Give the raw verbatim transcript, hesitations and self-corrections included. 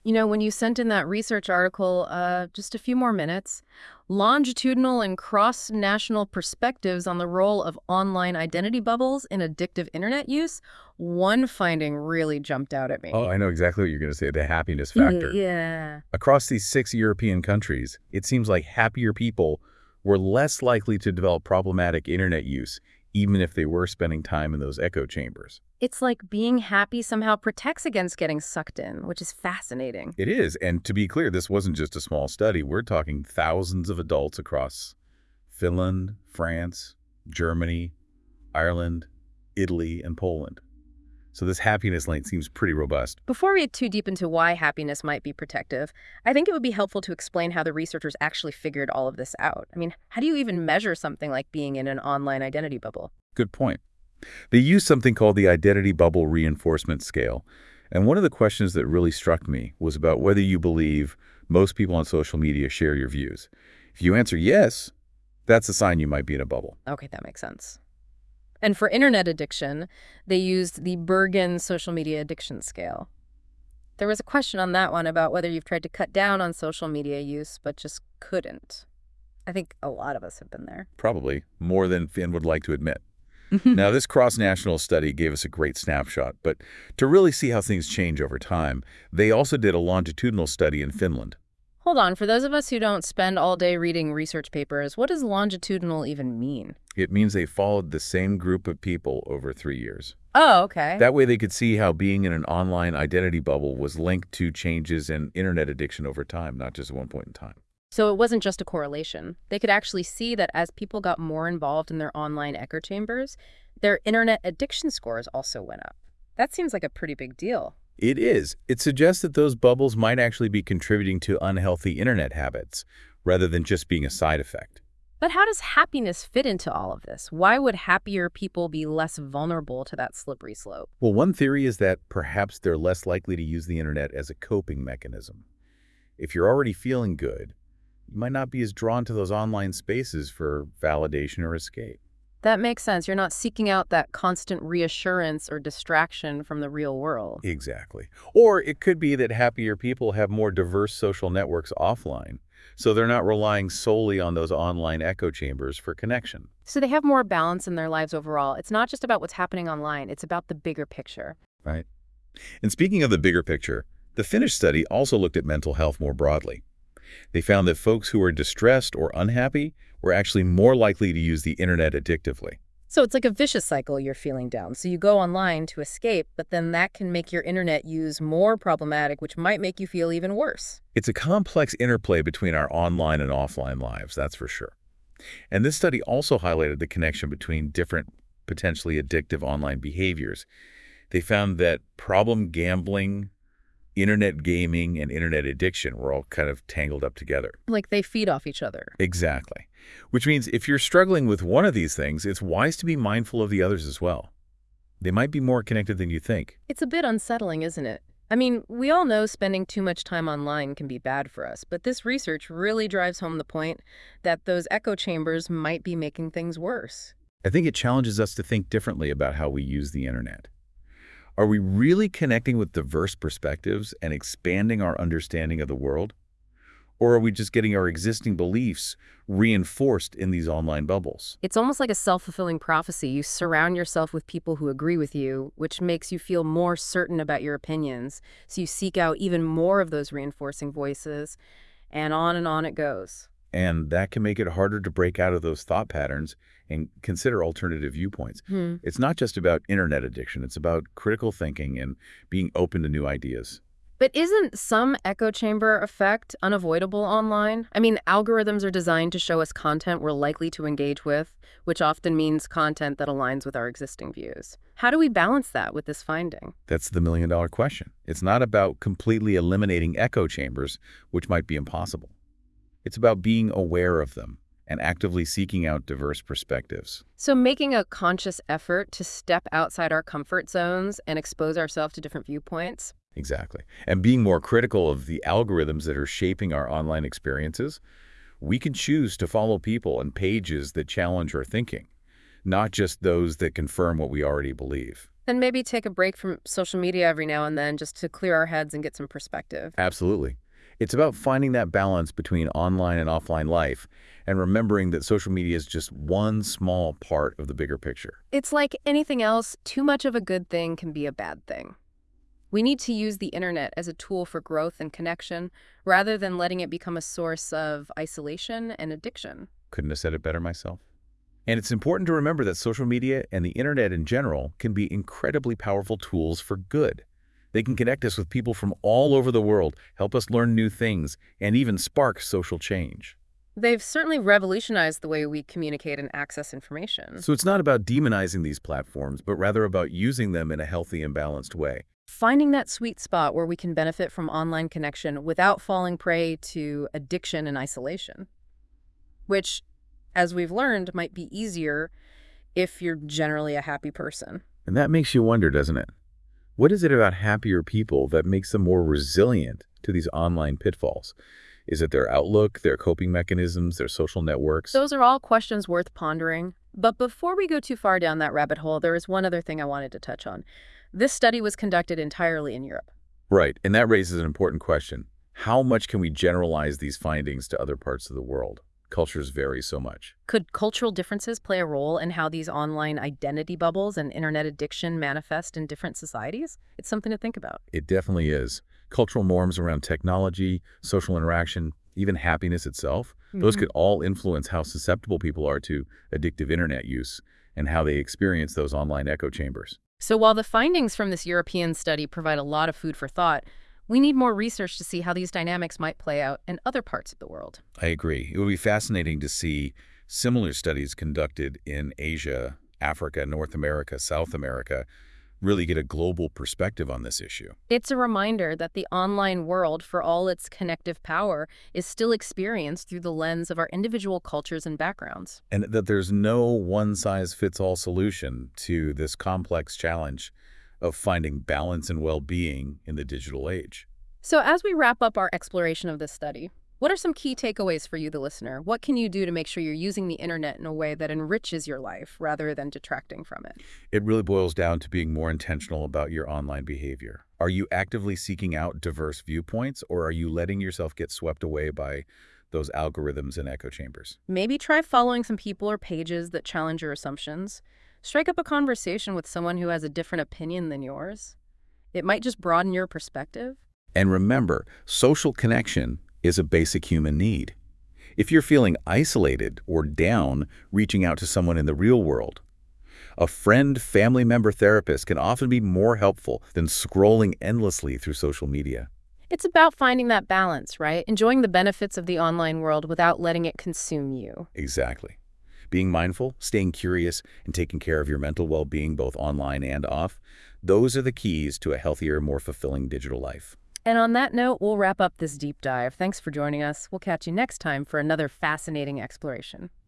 You know, when you sent in that research article, uh, just a few more minutes, longitudinal and cross-national perspectives on the role of online identity bubbles in addictive internet use, one finding really jumped out at Oh, me. I know exactly what you're going to say, the happiness Mhm. factor. Yeah. Across these six European countries, it seems like happier people were less likely to develop problematic internet use, even if they were spending time in those echo chambers. It's like being happy somehow protects against getting sucked in, which is fascinating. It is, and to be clear, this wasn't just a small study. We're talking thousands of adults across Finland, France, Germany, Ireland, Italy, and Poland. So this happiness lane seems pretty robust. Before we get too deep into why happiness might be protective, I think it would be helpful to explain how the researchers actually figured all of this out. I mean, how do you even measure something like being in an online identity bubble? Good point. They used something called the Identity Bubble Reinforcement Scale. And one of the questions that really struck me was about whether you believe most people on social media share your views. If you answer yes, that's a sign you might be in a bubble. Okay, that makes sense. And for internet addiction, they used the Bergen social media addiction scale. There was a question on that one about whether you've tried to cut down on social media use, but just couldn't. I think a lot of us have been there. Probably more than Finn would like to admit. Now, this cross-national study gave us a great snapshot, but to really see how things change over time, they also did a longitudinal study in Finland. Hold on, for those of us who don't spend all day reading research papers, what does longitudinal even mean? It means they followed the same group of people over three years. Oh, okay. That way they could see how being in an online identity bubble was linked to changes in internet addiction over time, not just at one point in time. So it wasn't just a correlation. They could actually see that as people got more involved in their online echo chambers, their internet addiction scores also went up. That seems like a pretty big deal. It is. It suggests that those bubbles might actually be contributing to unhealthy internet habits, rather than just being a side effect. But how does happiness fit into all of this? Why would happier people be less vulnerable to that slippery slope? Well, one theory is that perhaps they're less likely to use the internet as a coping mechanism. If you're already feeling good, you might not be as drawn to those online spaces for validation or escape. That makes sense. You're not seeking out that constant reassurance or distraction from the real world. Exactly. Or it could be that happier people have more diverse social networks offline, so they're not relying solely on those online echo chambers for connection. So they have more balance in their lives overall. It's not just about what's happening online, it's about the bigger picture. Right. And speaking of the bigger picture, the Finnish study also looked at mental health more broadly. They found that folks who were distressed or unhappy were actually more likely to use the internet addictively. So it's like a vicious cycle. You're feeling down. So you go online to escape, but then that can make your internet use more problematic, which might make you feel even worse. It's a complex interplay between our online and offline lives, that's for sure. And this study also highlighted the connection between different potentially addictive online behaviors. They found that problem gambling, internet gaming, and internet addiction were all kind of tangled up together. Like they feed off each other. Exactly. Which means if you're struggling with one of these things, it's wise to be mindful of the others as well. They might be more connected than you think. It's a bit unsettling, isn't it? I mean, we all know spending too much time online can be bad for us, but this research really drives home the point that those echo chambers might be making things worse. I think it challenges us to think differently about how we use the internet. Are we really connecting with diverse perspectives and expanding our understanding of the world? Or are we just getting our existing beliefs reinforced in these online bubbles? It's almost like a self-fulfilling prophecy. You surround yourself with people who agree with you, which makes you feel more certain about your opinions. So you seek out even more of those reinforcing voices, and on and on it goes. And that can make it harder to break out of those thought patterns and consider alternative viewpoints. Hmm. It's not just about internet addiction. It's about critical thinking and being open to new ideas. But isn't some echo chamber effect unavoidable online? I mean, algorithms are designed to show us content we're likely to engage with, which often means content that aligns with our existing views. How do we balance that with this finding? That's the million dollar question. It's not about completely eliminating echo chambers, which might be impossible. It's about being aware of them and actively seeking out diverse perspectives. So making a conscious effort to step outside our comfort zones and expose ourselves to different viewpoints. Exactly. And being more critical of the algorithms that are shaping our online experiences, we can choose to follow people and pages that challenge our thinking, not just those that confirm what we already believe. Then maybe take a break from social media every now and then just to clear our heads and get some perspective. Absolutely. It's about finding that balance between online and offline life and remembering that social media is just one small part of the bigger picture. It's like anything else, too much of a good thing can be a bad thing. We need to use the internet as a tool for growth and connection rather than letting it become a source of isolation and addiction. Couldn't have said it better myself. And it's important to remember that social media and the internet in general can be incredibly powerful tools for good. They can connect us with people from all over the world, help us learn new things, and even spark social change. They've certainly revolutionized the way we communicate and access information. So it's not about demonizing these platforms, but rather about using them in a healthy and balanced way. Finding that sweet spot where we can benefit from online connection without falling prey to addiction and isolation, which, as we've learned, might be easier if you're generally a happy person. And that makes you wonder, doesn't it? What is it about happier people that makes them more resilient to these online pitfalls? Is it their outlook, their coping mechanisms, their social networks? Those are all questions worth pondering. But before we go too far down that rabbit hole, there is one other thing I wanted to touch on. This study was conducted entirely in Europe. Right, and that raises an important question. How much can we generalize these findings to other parts of the world? Cultures vary so much. Could cultural differences play a role in how these online identity bubbles and internet addiction manifest in different societies? It's something to think about. It definitely is. Cultural norms around technology, social interaction, even happiness itself, those could all influence how susceptible people are to addictive internet use and how they experience those online echo chambers. So while the findings from this European study provide a lot of food for thought, we need more research to see how these dynamics might play out in other parts of the world. I agree. It would be fascinating to see similar studies conducted in Asia, Africa, North America, South America, really get a global perspective on this issue. It's a reminder that the online world, for all its connective power, is still experienced through the lens of our individual cultures and backgrounds. And that there's no one-size-fits-all solution to this complex challenge of finding balance and well-being in the digital age. So as we wrap up our exploration of this study, what are some key takeaways for you, the listener? What can you do to make sure you're using the internet in a way that enriches your life rather than detracting from it? It really boils down to being more intentional about your online behavior. Are you actively seeking out diverse viewpoints, or are you letting yourself get swept away by those algorithms and echo chambers? Maybe try following some people or pages that challenge your assumptions. Strike up a conversation with someone who has a different opinion than yours. It might just broaden your perspective. And remember, social connection is a basic human need. If you're feeling isolated or down, reaching out to someone in the real world. A friend, family member, therapist can often be more helpful than scrolling endlessly through social media. It's about finding that balance, right? Enjoying the benefits of the online world without letting it consume you. Exactly. Being mindful, staying curious, and taking care of your mental well-being both online and off, those are the keys to a healthier, more fulfilling digital life. And on that note, we'll wrap up this deep dive. Thanks for joining us. We'll catch you next time for another fascinating exploration.